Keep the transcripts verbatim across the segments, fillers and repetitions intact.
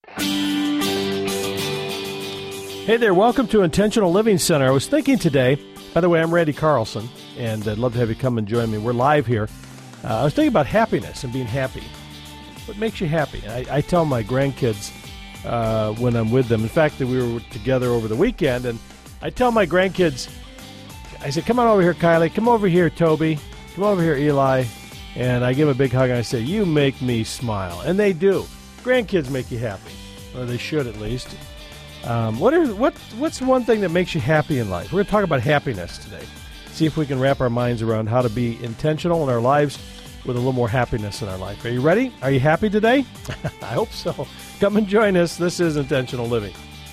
Hey there, welcome to Intentional Living Center. I was thinking today, by the way, I'm Randy Carlson, and I'd love to have you come and join me. We're live here. Uh, I was thinking about happiness and being happy. What makes you happy? I, I tell my grandkids uh, when I'm with them. In fact, we were together over the weekend, and I tell my grandkids, I said, come on over here, Kylie. Come over here, Toby. Come over here, Eli. And I give them a big hug, and I say, you make me smile. And they do. Grandkids make you happy, or they should at least. Um, what are what what's one thing that makes you happy in life? We're going to talk about happiness today. See if we can wrap our minds around how to be intentional in our lives with a little more happiness in our life. Are you ready? Are you happy today? I hope so. Come and join us. This is Intentional Living.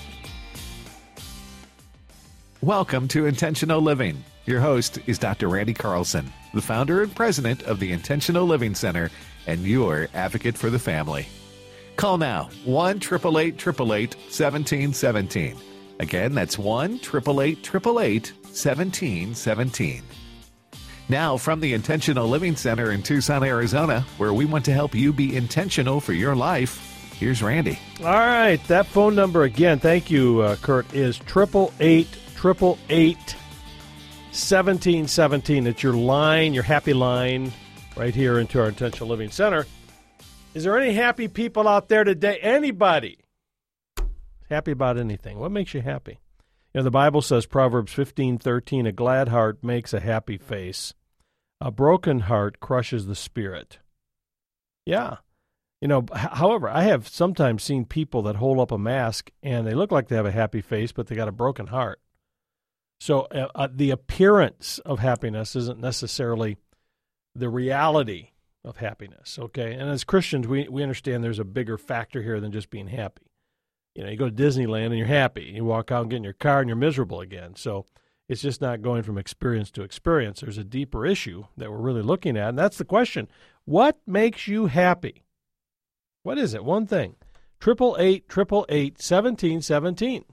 Welcome to Intentional Living. Your host is Doctor Randy Carlson, the founder and president of the Intentional Living Center and your advocate for the family. Call now, one eight eight eight, eight eight eight, one seven one seven. Again, that's one eight eight eight, eight eight eight, one seven one seven. Now, from the Intentional Living Center in Tucson, Arizona, where we want to help you be intentional for your life, here's Randy. All right, that phone number again, thank you, uh, Kurt, is eight eight eight, eight eight eight, one seven one seven. It's your line, your happy line, right here into our Intentional Living Center. Is there any happy people out there today? Anybody happy about anything? What makes you happy? You know, the Bible says, Proverbs fifteen thirteen, a glad heart makes a happy face. A broken heart crushes the spirit. Yeah. You know, however, I have sometimes seen people that hold up a mask and they look like they have a happy face, but they got a broken heart. So uh, uh, the appearance of happiness isn't necessarily the reality of happiness, okay? And as Christians, we, we understand there's a bigger factor here than just being happy. You know, you go to Disneyland and you're happy. You walk out and get in your car and you're miserable again. So it's just not going from experience to experience. There's a deeper issue that we're really looking at, and that's the question. What makes you happy? What is it? One thing. eight eight eight, eight eight eight, one seven one seven.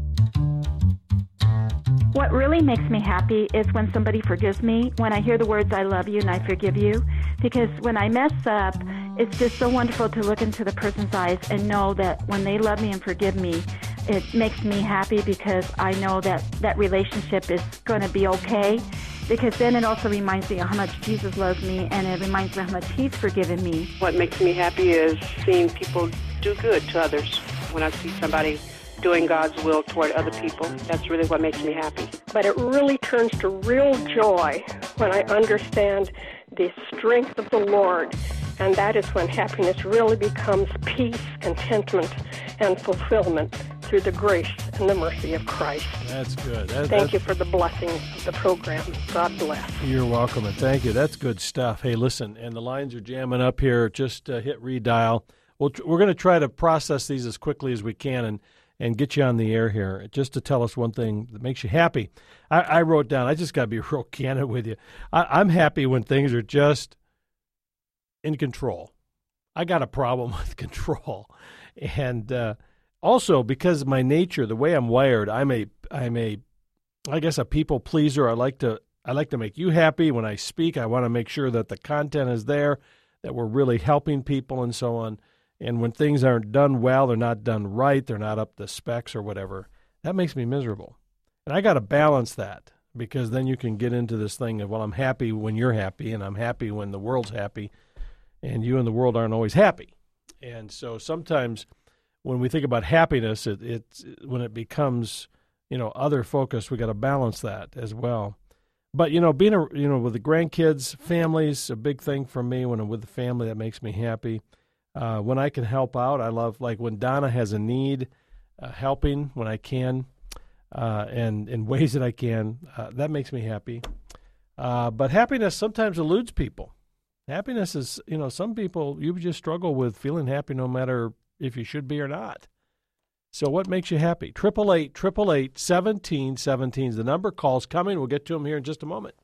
What really makes me happy is when somebody forgives me, when I hear the words, I love you and I forgive you. Because when I mess up, it's just so wonderful to look into the person's eyes and know that when they love me and forgive me, it makes me happy because I know that that relationship is going to be okay. Because then it also reminds me of how much Jesus loves me, and it reminds me how much he's forgiven me. What makes me happy is seeing people do good to others. When I see somebody doing God's will toward other people, that's really what makes me happy. But it really turns to real joy when I understand the strength of the Lord, and that is when happiness really becomes peace, contentment, and fulfillment through the grace and the mercy of Christ. That's good. That, thank that's... you for the blessing of the program. God bless. You're welcome, and thank you. That's good stuff. Hey, listen, and the lines are jamming up here. Just uh, hit redial. We'll tr- we're going to try to process these as quickly as we can and and get you on the air here, just to tell us one thing that makes you happy. I, I wrote down, I just got to be real candid with you. I, I'm happy when things are just in control. I got a problem with control. And uh, also because of my nature, the way I'm wired, I'm a, I'm a, I guess a people pleaser. I like to, I like to make you happy. When I speak, I want to make sure that the content is there, that we're really helping people and so on. And when things aren't done well, they're not done right, they're not up to specs or whatever, that makes me miserable. And I got to balance that, because then you can get into this thing of, well, I'm happy when you're happy, and I'm happy when the world's happy, and you and the world aren't always happy. And so sometimes when we think about happiness, it, it's when it becomes, you know, other focus, we got to balance that as well. But, you know, being, a, you know, with the grandkids, families, a big thing for me. When I'm with the family, that makes me happy. Uh, when I can help out, I love, like when Donna has a need, uh, helping when I can, uh, and in ways that I can, uh, that makes me happy. Uh, but happiness sometimes eludes people. Happiness is, you know, some people, you just struggle with feeling happy no matter if you should be or not. So what makes you happy? eight eight eight, eight eight eight, one seven one seven is the number. Call's coming. We'll get to them here in just a moment.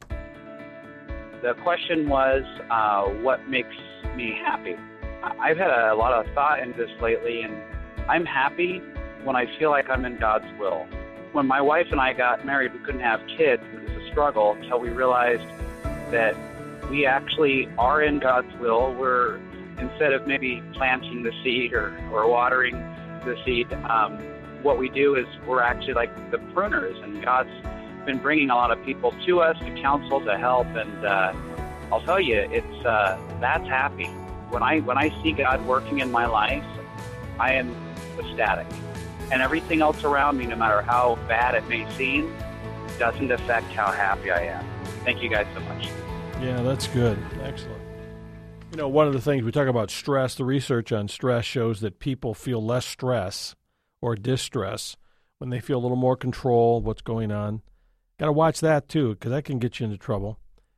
The question was, uh, what makes me happy? I've had a lot of thought into this lately, and I'm happy when I feel like I'm in God's will. When my wife and I got married, we couldn't have kids. It was a struggle until we realized that we actually are in God's will. We're, instead of maybe planting the seed or, or watering, the seed, um, what we do is we're actually like the pruners, and God's been bringing a lot of people to us to counsel, to help, and uh, I'll tell you, it's uh, that's happy. When I when I see God working in my life, I am ecstatic, and everything else around me, no matter how bad it may seem, doesn't affect how happy I am. Thank you guys so much. Yeah, that's good. Excellent. You know, one of the things we talk about stress, the research on stress shows that people feel less stress or distress when they feel a little more control of what's going on. Got to watch that, too, because that can get you into trouble.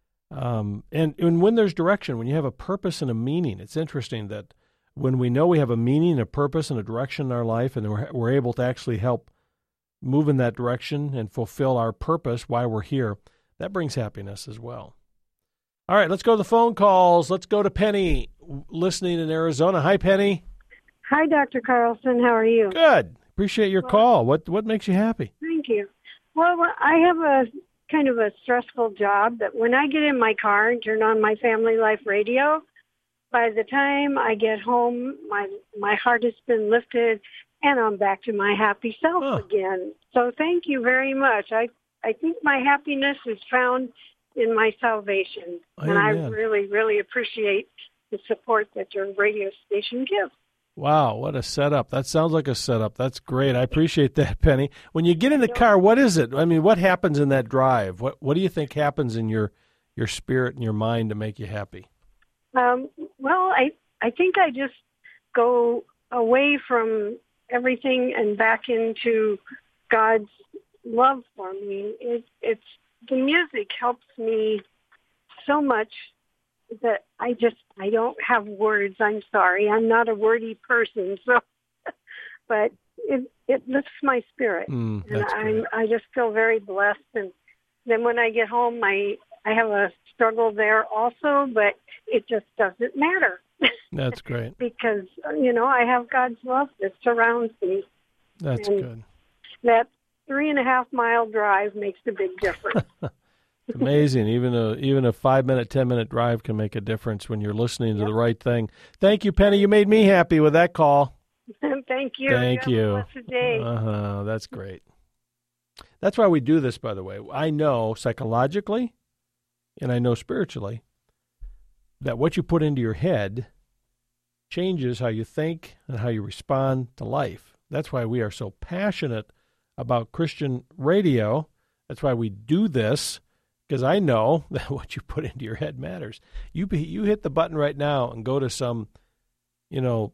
Um, and, and when there's direction, when you have a purpose and a meaning, it's interesting that when we know we have a meaning, a purpose, and a direction in our life, and we're, we're able to actually help move in that direction and fulfill our purpose while we're here, that brings happiness as well. All right, let's go to the phone calls. Let's go to Penny, listening in Arizona. Hi, Penny. Hi, Doctor Carlson. How are you? Good. Appreciate your well, call. What what makes you happy? Thank you. Well, I have a kind of a stressful job that when I get in my car and turn on my Family Life radio, by the time I get home, my my heart has been lifted, and I'm back to my happy self huh. again. So thank you very much. I, I think my happiness is found in my salvation. Amen. And I really, really appreciate the support that your radio station gives. Wow, what a setup. That sounds like a setup. That's great. I appreciate that, Penny. When you get in the car, what is it? I mean, what happens in that drive? What what do you think happens in your, your spirit and your mind to make you happy? Um, well, I, I think I just go away from everything and back into God's love for me. It, it's the music helps me so much that I just, I don't have words. I'm sorry. I'm not a wordy person. So, but it, it lifts my spirit. Mm, and I'm, I just feel very blessed. And then when I get home, I, I have a struggle there also, but it just doesn't matter. That's great. Because, you know, I have God's love that surrounds me. That's and good. That three and a half mile drive makes a big difference. It's amazing. Even a even a five minute, ten minute drive can make a difference when you're listening to yep. the right thing. Thank you, Penny. You made me happy with that call. Thank you. Thank Have you. A blessed day. Uh-huh. That's great. That's why we do this, by the way. I know psychologically, and I know spiritually, that what you put into your head changes how you think and how you respond to life. That's why we are so passionate about Christian radio. That's why we do this, because I know that what you put into your head matters. You you hit the button right now and go to some, you know,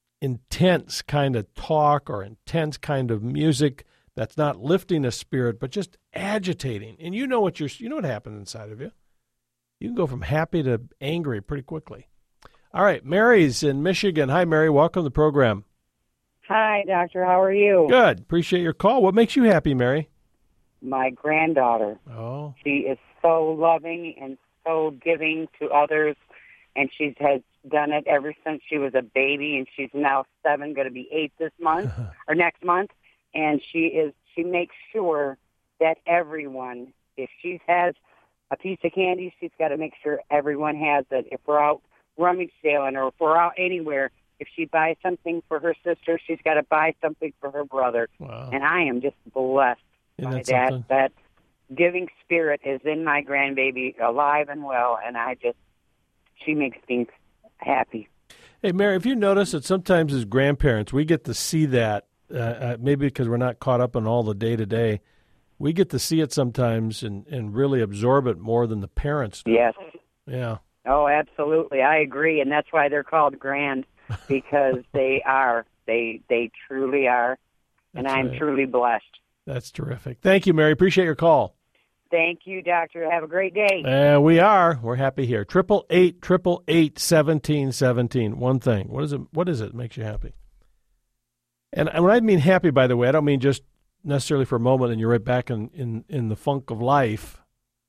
intense kind of talk or intense kind of music that's not lifting a spirit, but just agitating. And you know what you're, you know what happens inside of you. You can go from happy to angry pretty quickly. All right, Mary's in Michigan. Hi, Mary. Welcome to the program. Hi, Doctor. How are you? Good. Appreciate your call. What makes you happy, Mary? My granddaughter. Oh. She is so loving and so giving to others, and she has done it ever since she was a baby, and she's now seven, going to be eight this month or next month. And she is she makes sure that everyone, if she has a piece of candy, she's got to make sure everyone has it. If we're out rummage sailing or if we're out anywhere, if she buys something for her sister, she's got to buy something for her brother. Wow. And I am just blessed Isn't by that that. something? That giving spirit is in my grandbaby, alive and well, and I just, she makes things happy. Hey, Mary, if you notice that sometimes as grandparents, we get to see that, uh, uh, maybe because we're not caught up in all the day-to-day, we get to see it sometimes and, and really absorb it more than the parents do. Yes. Yeah. Oh, absolutely. I agree, and that's why they're called grand, because they are. They they truly are, and That's I'm right. truly blessed. That's terrific. Thank you, Mary. Appreciate your call. Thank you, Doctor. Have a great day. Uh, we are. We're happy here. Triple eight, triple eight, seventeen, seventeen. One thing. What is it? What is it that makes you happy? And when I mean happy, by the way, I don't mean just necessarily for a moment and you're right back in, in, in the funk of life.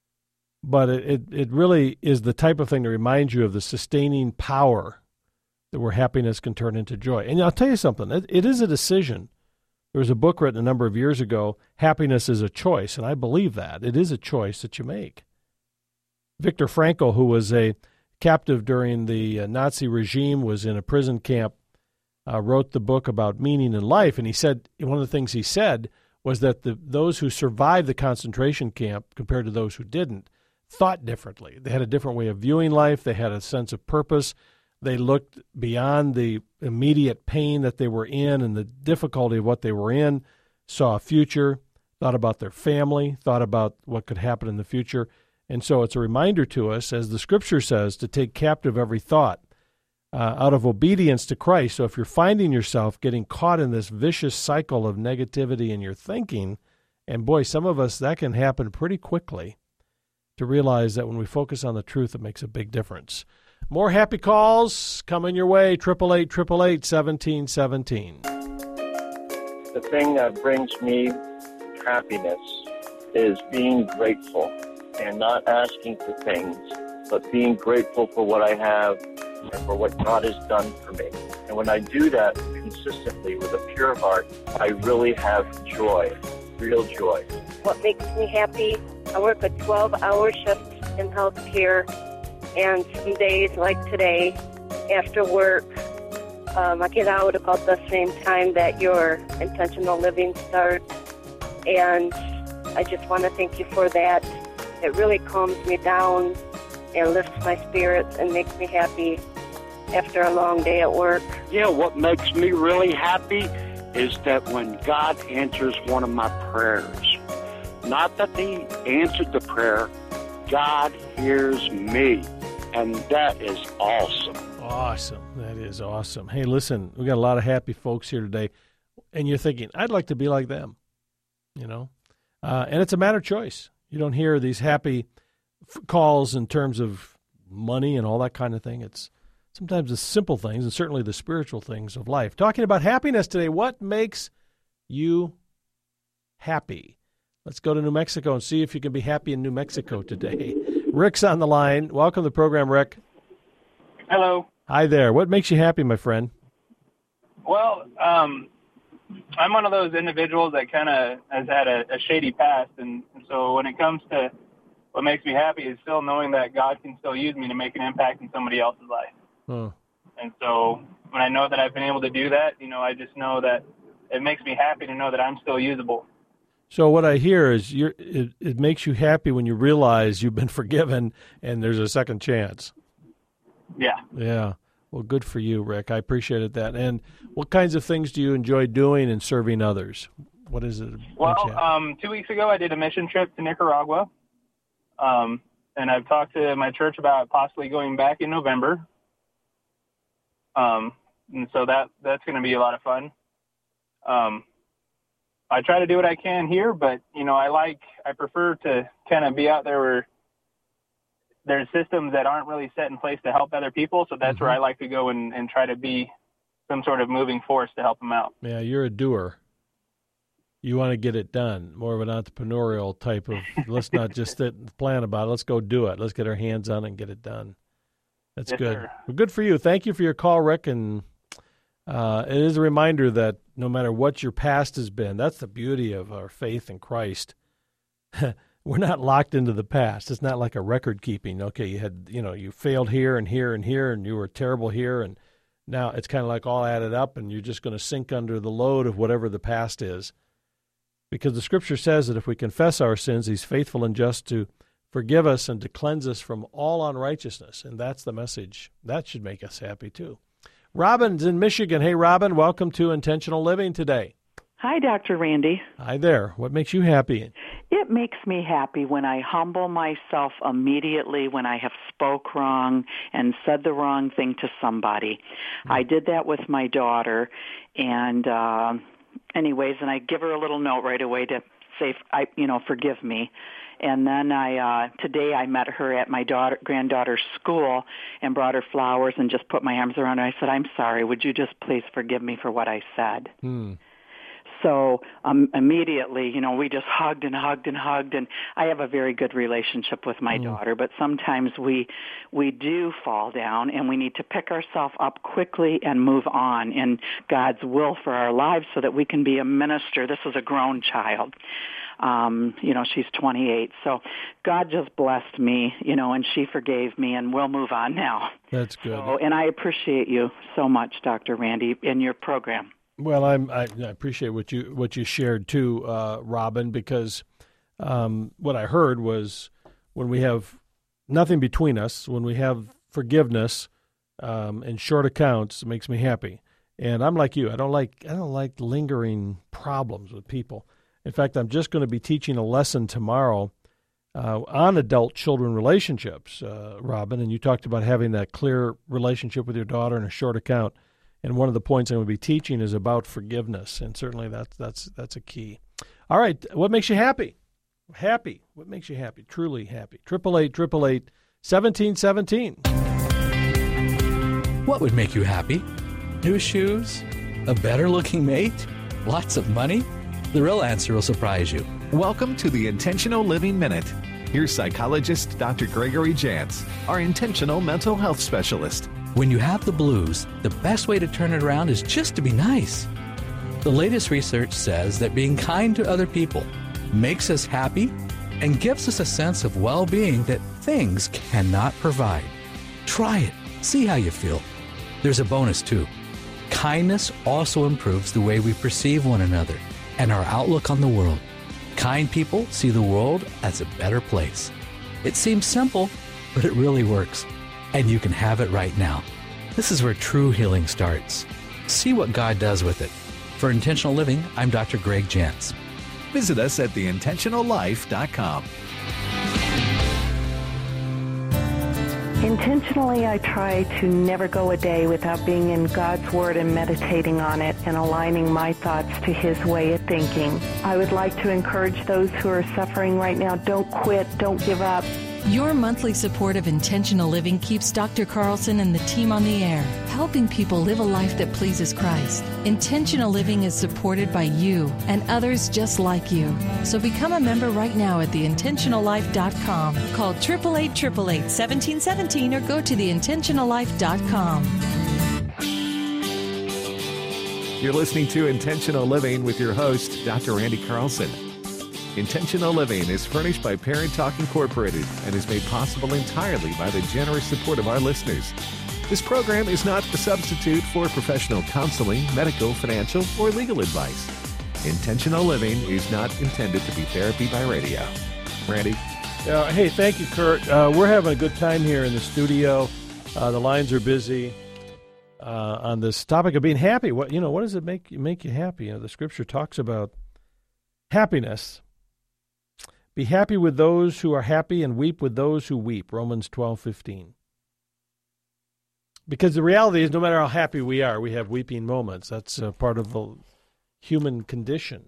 But it, it, it really is the type of thing that reminds you of the sustaining power that where happiness can turn into joy. And I'll tell you something. It, it is a decision. There was a book written a number of years ago, Happiness is a Choice, and I believe that. It is a choice that you make. Viktor Frankl, who was a captive during the uh, Nazi regime, was in a prison camp uh, wrote the book about meaning in life, and he said one of the things he said was that the those who survived the concentration camp compared to those who didn't thought differently. They had a different way of viewing life. They had a sense of purpose. They looked beyond the immediate pain that they were in and the difficulty of what they were in, saw a future, thought about their family, thought about what could happen in the future. And so it's a reminder to us, as the Scripture says, to take captive every thought uh, out of obedience to Christ. So if you're finding yourself getting caught in this vicious cycle of negativity in your thinking, and boy, some of us, that can happen pretty quickly, to realize that when we focus on the truth, it makes a big difference. More happy calls coming your way, eight eight eight, eight eight eight, seventeen seventeen. The thing that brings me happiness is being grateful and not asking for things, but being grateful for what I have and for what God has done for me. And when I do that consistently with a pure heart, I really have joy, real joy. What makes me happy, I work a twelve-hour shift in healthcare, and some days like today, after work, um, I get out about the same time that your intentional living starts, and I just want to thank you for that. It really calms me down and lifts my spirits and makes me happy after a long day at work. Yeah, what makes me really happy is that when God answers one of my prayers, not that He answered the prayer, God hears me, and that is awesome. Awesome. That is awesome. Hey, listen, we got a lot of happy folks here today, and you're thinking, I'd like to be like them, you know, uh, and it's a matter of choice. You don't hear these happy f- calls in terms of money and all that kind of thing. It's sometimes the simple things and certainly the spiritual things of life. Talking about happiness today, what makes you happy? Let's go to New Mexico and see if you can be happy in New Mexico today. Rick's on the line. Welcome to the program, Rick. Hello. Hi there. What makes you happy, my friend? Well, um, I'm one of those individuals that kind of has had a, a shady past, and so when it comes to what makes me happy is still knowing that God can still use me to make an impact in somebody else's life. Huh. And so when I know that I've been able to do that, you know, I just know that it makes me happy to know that I'm still usable. So what I hear is you're, it, it makes you happy when you realize you've been forgiven and there's a second chance. Yeah. Yeah. Well, good for you, Rick. I appreciated that. And what kinds of things do you enjoy doing and serving others? What is it? Well, um, two weeks ago I did a mission trip to Nicaragua, um, and I've talked to my church about possibly going back in November. Um, and so that that's going to be a lot of fun. Um, I try to do what I can here, but, you know, I like, I prefer to kind of be out there where there's systems that aren't really set in place to help other people. So that's mm-hmm. where I like to go and, and try to be some sort of moving force to help them out. Yeah, you're a doer. You want to get it done, more of an entrepreneurial type of, let's not just sit and plan about it. Let's go do it. Let's get our hands on it and get it done. That's yes, good. Sir. Well, good for you. Thank you for your call, Rick. And uh, it is a reminder that no matter what your past has been, that's the beauty of our faith in Christ. We're not locked into the past. It's not like a record keeping. Okay, you had, you know, you failed here and here and here, and you were terrible here, and now it's kind of like all added up, and you're just going to sink under the load of whatever the past is. Because the Scripture says that if we confess our sins, He's faithful and just to forgive us and to cleanse us from all unrighteousness. And that's the message. That should make us happy, too. Robin's in Michigan. Hey, Robin, welcome to Intentional Living today. Hi, Doctor Randy. Hi there. What makes you happy? It makes me happy when I humble myself immediately when I have spoke wrong and said the wrong thing to somebody. Mm-hmm. I did that with my daughter, and uh, anyways, and I give her a little note right away to say, I, you know, forgive me. And then I, uh, today I met her at my daughter, granddaughter's school and brought her flowers and just put my arms around her. I said, I'm sorry, would you just please forgive me for what I said? Hmm. So um, immediately, you know, we just hugged and hugged and hugged, and I have a very good relationship with my mm. daughter, but sometimes we we do fall down, and we need to pick ourselves up quickly and move on in God's will for our lives so that we can be a minister. This is a grown child. Um, you know, she's twenty-eight. So God just blessed me, you know, and she forgave me, and we'll move on now. That's good. So, and I appreciate you so much, Doctor Randy, in your program. Well, I'm, I, I appreciate what you what you shared too, uh, Robin, because um, what I heard was when we have nothing between us, when we have forgiveness um, and short accounts, it makes me happy. And I'm like you. I don't like I don't like lingering problems with people. In fact, I'm just going to be teaching a lesson tomorrow uh, on adult-children relationships, uh, Robin. And you talked about having that clear relationship with your daughter and a short account. And one of the points I'm going to be teaching is about forgiveness, and certainly that's that's that's a key. All right, what makes you happy? Happy. What makes you happy? Truly happy. Triple eight, triple eight, seventeen seventeen. What would make you happy? New shoes? A better-looking mate? Lots of money? The real answer will surprise you. Welcome to the Intentional Living Minute. Here's psychologist Doctor Gregory Jantz, our intentional mental health specialist. When you have the blues, the best way to turn it around is just to be nice. The latest research says that being kind to other people makes us happy and gives us a sense of well-being that things cannot provide. Try it. See how you feel. There's a bonus, too. Kindness also improves the way we perceive one another and our outlook on the world. Kind people see the world as a better place. It seems simple, but it really works. And you can have it right now. This is where true healing starts. See what God does with it. For Intentional Living, I'm Doctor Greg Jantz. Visit us at the intentional life dot com. Intentionally, I try to never go a day without being in God's Word and meditating on it and aligning my thoughts to His way of thinking. I would like to encourage those who are suffering right now, don't quit, don't give up. Your monthly support of Intentional Living keeps Doctor Carlson and the team on the air, helping people live a life that pleases Christ. Intentional Living is supported by you and others just like you. So become a member right now at the intentional life dot com. Call eight eight eight, eight eight eight, one seven one seven or go to the intentional life dot com. You're listening to Intentional Living with your host, Doctor Randy Carlson. Intentional Living is furnished by Parent Talk Incorporated and is made possible entirely by the generous support of our listeners. This program is not a substitute for professional counseling, medical, financial, or legal advice. Intentional Living is not intended to be therapy by radio. Randy? Uh, hey, thank you, Kurt. Uh, we're having a good time here in the studio. Uh, the lines are busy uh, on this topic of being happy. What you know? What does it make make you happy? You know, the Scripture talks about happiness. Be happy with those who are happy and weep with those who weep, Romans twelve fifteen. Because the reality is no matter how happy we are, we have weeping moments. That's uh, part of the human condition.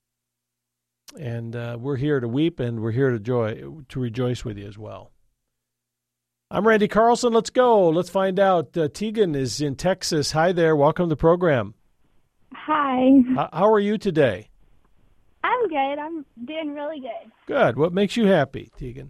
And uh, we're here to weep and we're here to joy to rejoice with you as well. I'm Randy Carlson. Let's go. Let's find out. Uh, Tegan is in Texas. Hi there. Welcome to the program. Hi. H- how are you today? I'm good. I'm doing really good. Good. What makes you happy, Tegan?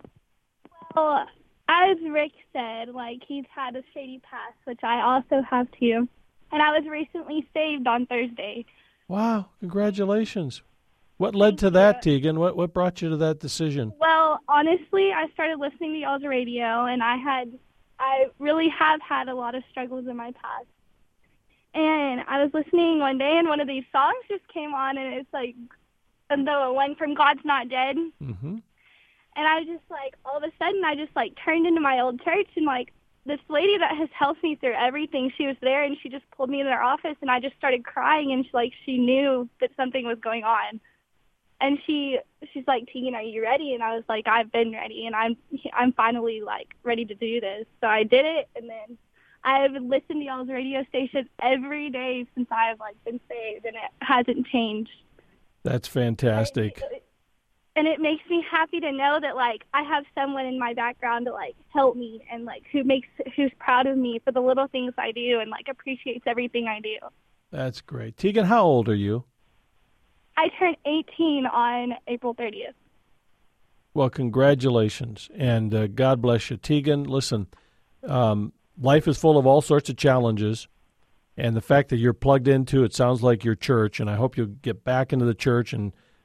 Well, as Rick said, like, he's had a shady past, which I also have too. And I was recently saved on Thursday. Wow. Congratulations. What led to that, Tegan? What what brought you to that decision? Well, honestly, I started listening to y'all's radio, and I had, I really have had a lot of struggles in my past. And I was listening one day, and one of these songs just came on, and it's like, the one from God's Not Dead. Mm-hmm. And I was just like, all of a sudden, I just like turned into my old church, and like this lady that has helped me through everything, she was there, and she just pulled me into her office, and I just started crying, and she, like she knew that something was going on. And she she's like, Tegan, are you ready? And I was like, I've been ready, and I'm I'm finally like ready to do this. So I did it, and then I've listened to y'all's radio station every day since I've like been saved, and it hasn't changed. That's fantastic. And it makes me happy to know that like I have someone in my background to like help me and like who makes who's proud of me for the little things I do and like appreciates everything I do. That's great. Tegan, how old are you? I turned eighteen on April thirtieth. Well, congratulations, and uh, God bless you. Tegan, listen, um, life is full of all sorts of challenges, and the fact that you're plugged into, it sounds like your church, and I hope you'll get back into the church and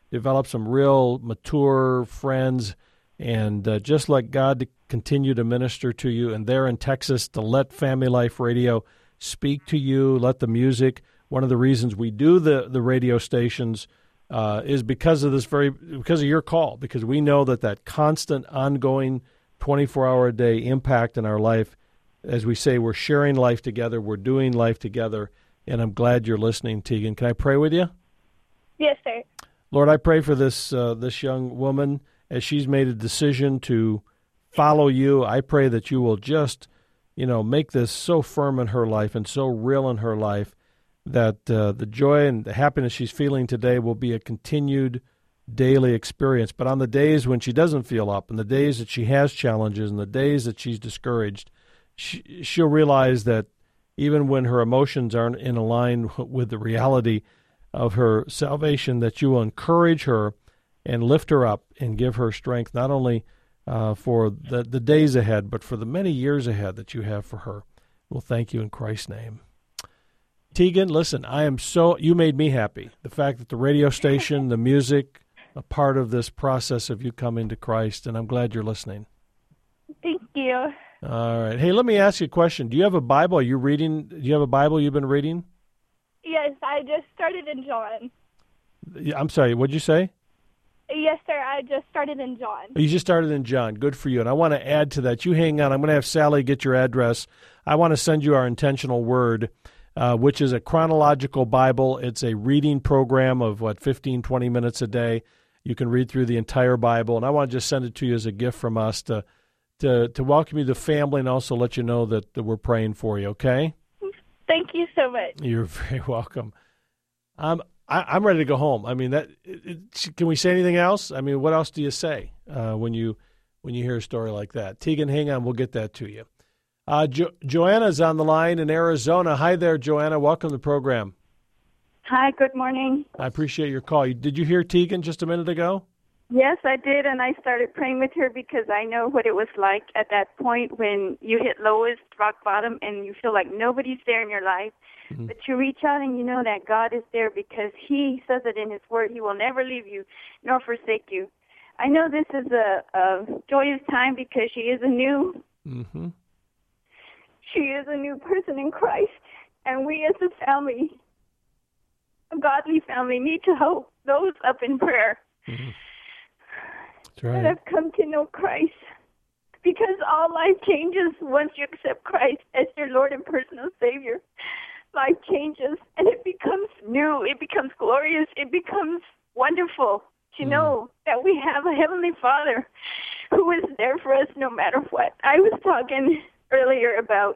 develop some real mature friends, and uh, just let God to continue to minister to you. And there in Texas, to let Family Life Radio speak to you, let the music. One of the reasons we do the, the radio stations uh, is because of this very, because of your call, because we know that that constant, ongoing, twenty-four hour a day impact in our life, as we say, we're sharing life together, we're doing life together, and I'm glad you're listening, Tegan. Can I pray with you? Yes, sir. Lord, I pray for this uh, this young woman as she's made a decision to follow you. I pray that you will just, you know, make this so firm in her life and so real in her life that uh, the joy and the happiness she's feeling today will be a continued daily experience. But on the days when she doesn't feel up, and the days that she has challenges, and the days that she's discouraged, she, she'll realize that even when her emotions aren't in line with the reality of her salvation, that you will encourage her and lift her up and give her strength, not only uh, for the, the days ahead, but for the many years ahead that you have for her. We'll thank you in Christ's name. Tegan, listen, I am so, you made me happy. The fact that the radio station, the music, a part of this process of you coming to Christ, and I'm glad you're listening. Thank you. All right. Hey, let me ask you a question. Do you have a Bible? Are you reading? Do you have a Bible you've been reading? Yes, I just started in John. I'm sorry, what'd you say? Yes, sir, I just started in John. You just started in John. Good for you. And I want to add to that. You hang on. I'm going to have Sally get your address. I want to send you our Intentional Word, uh, which is a chronological Bible. It's a reading program of, what, fifteen, twenty minutes a day. You can read through the entire Bible. And I want to just send it to you as a gift from us to to, to welcome you to the family and also let you know that, that we're praying for you, okay? Thank you so much. You're very welcome. Um, I, I'm ready to go home. I mean, that. It, it, can we say anything else? I mean, what else do you say uh, when you when you hear a story like that? Tegan, hang on. We'll get that to you. Uh, jo- Joanna's on the line in Arizona. Hi there, Joanna. Welcome to the program. Hi, good morning. I appreciate your call. Did you hear Tegan just a minute ago? Yes, I did, and I started praying with her because I know what it was like at that point when you hit lowest, rock bottom, and you feel like nobody's there in your life. Mm-hmm. But you reach out and you know that God is there because He says it in His Word. He will never leave you nor forsake you. I know this is a, a joyous time because she is a new, mm-hmm. she is a new person in Christ, and we as a family, a godly family, need to help those up in prayer. Mm-hmm. Right. That have come to know Christ. Because all life changes once you accept Christ as your Lord and personal Savior. Life changes, and it becomes new. It becomes glorious. It becomes wonderful to mm. know that we have a Heavenly Father who is there for us no matter what. I was talking earlier about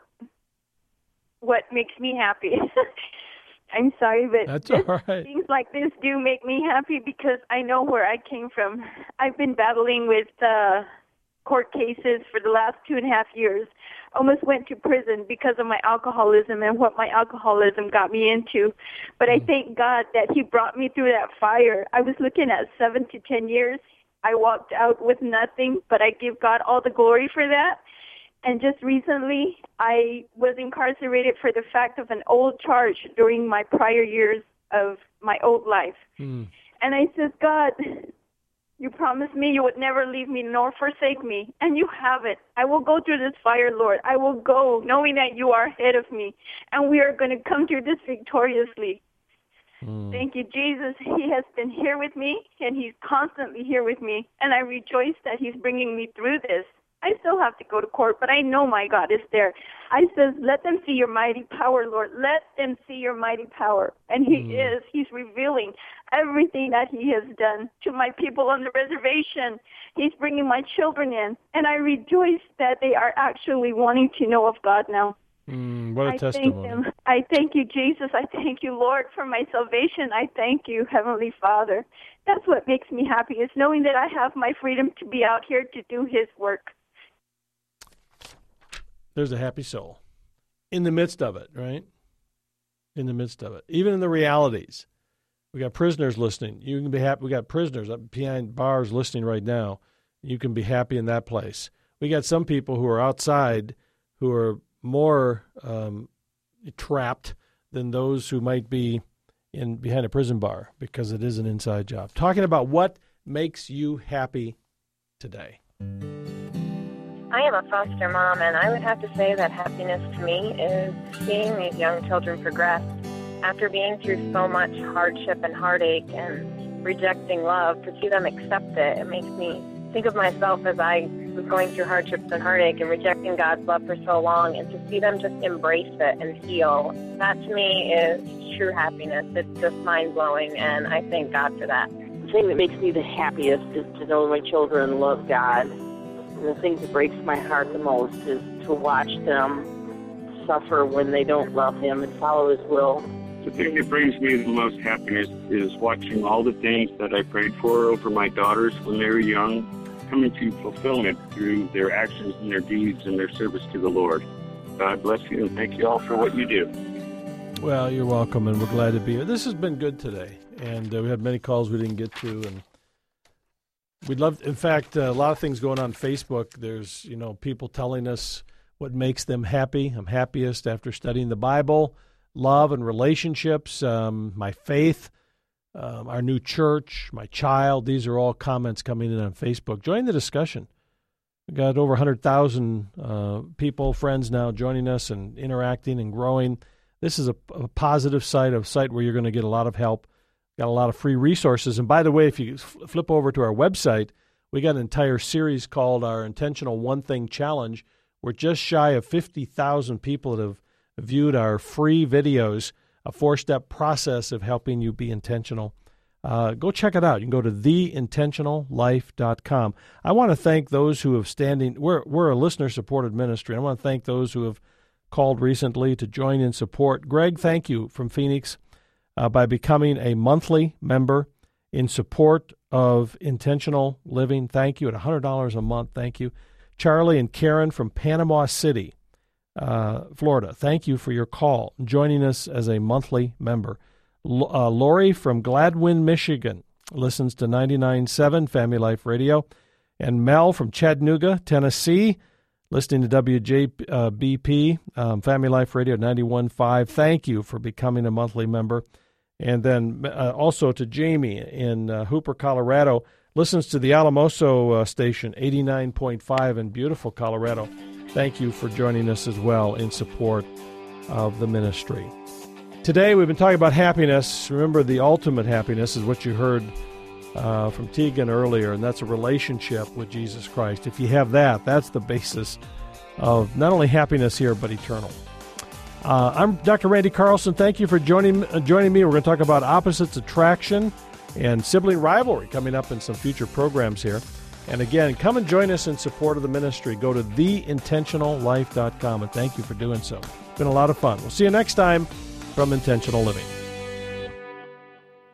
what makes me happy. I'm sorry, but That's this, all right. things like this do make me happy because I know where I came from. I've been battling with uh, court cases for the last two and a half years. Almost went to prison because of my alcoholism and what my alcoholism got me into. But I thank God that He brought me through that fire. I was looking at seven to ten years. I walked out with nothing, but I give God all the glory for that. And just recently, I was incarcerated for the fact of an old charge during my prior years of my old life. Mm. And I said, God, you promised me you would never leave me nor forsake me, and you haven't. I will go through this fire, Lord. I will go knowing that you are ahead of me, and we are going to come through this victoriously. Mm. Thank you, Jesus. He has been here with me, and He's constantly here with me, and I rejoice that He's bringing me through this. I still have to go to court, but I know my God is there. I says, let them see your mighty power, Lord. Let them see your mighty power. And He mm. is. He's revealing everything that He has done to my people on the reservation. He's bringing my children in, and I rejoice that they are actually wanting to know of God now. Mm, what a I testimony. Thank them. I thank you, Jesus. I thank you, Lord, for my salvation. I thank you, Heavenly Father. That's what makes me happy, is knowing that I have my freedom to be out here to do His work. There's a happy soul in the midst of it, right? In the midst of it. Even in the realities. We got prisoners listening. You can be happy. We got prisoners up behind bars listening right now. You can be happy in that place. We got some people who are outside who are more um, trapped than those who might be in behind a prison bar, because it is an inside job. Talking about what makes you happy today. I am a foster mom, and I would have to say that happiness to me is seeing these young children progress. After being through so much hardship and heartache and rejecting love, to see them accept it, it makes me think of myself as I was going through hardships and heartache and rejecting God's love for so long, and to see them just embrace it and heal. That to me is true happiness. It's just mind-blowing, and I thank God for that. The thing that makes me the happiest is to know my children love God. And the thing that breaks my heart the most is to watch them suffer when they don't love Him and follow His will. The thing that brings me the most happiness is watching all the things that I prayed for over my daughters when they were young coming to fulfillment through their actions and their deeds and their service to the Lord. God bless you, and thank you all for what you do. Well, you're welcome, and we're glad to be here. This has been good today, and uh, we had many calls we didn't get to, and we'd love, in fact, uh, a lot of things going on Facebook. There's, you know, people telling us what makes them happy. I'm happiest after studying the Bible, love and relationships, um, my faith, um, our new church, my child. These are all comments coming in on Facebook. Join the discussion. We've got over one hundred thousand uh, people, friends now joining us and interacting and growing. This is a, a positive site, a site where you're going to get a lot of help. Got a lot of free resources. And by the way, if you flip over to our website, we got an entire series called our Intentional One Thing Challenge. We're just shy of fifty thousand people that have viewed our free videos, a four-step process of helping you be intentional. Uh, go check it out. You can go to the intentional life dot com. I want to thank those who have standing. We're, we're a listener-supported ministry. I want to thank those who have called recently to join in support. Greg, thank you from Phoenix. Uh, by becoming a monthly member in support of intentional living. Thank you. At one hundred dollars a month. Thank you. Charlie and Karen from Panama City, uh, Florida. Thank you for your call, joining us as a monthly member. L- uh, Lori from Gladwin, Michigan, listens to ninety-nine point seven Family Life Radio. And Mel from Chattanooga, Tennessee, listening to W J B P, um, Family Life Radio ninety-one point five. Thank you for becoming a monthly member. And then uh, also to Jamie in uh, Hooper, Colorado, listens to the Alamoso uh, station, eighty-nine point five in beautiful Colorado. Thank you for joining us as well in support of the ministry. Today we've been talking about happiness. Remember, the ultimate happiness is what you heard uh, from Tegan earlier, and that's a relationship with Jesus Christ. If you have that, that's the basis of not only happiness here, but eternal. Uh, I'm Doctor Randy Carlson. Thank you for joining uh, joining me. We're going to talk about opposites attraction and sibling rivalry coming up in some future programs here. And again, come and join us in support of the ministry. Go to the intentional life dot com, and thank you for doing so. It's been a lot of fun. We'll see you next time from Intentional Living.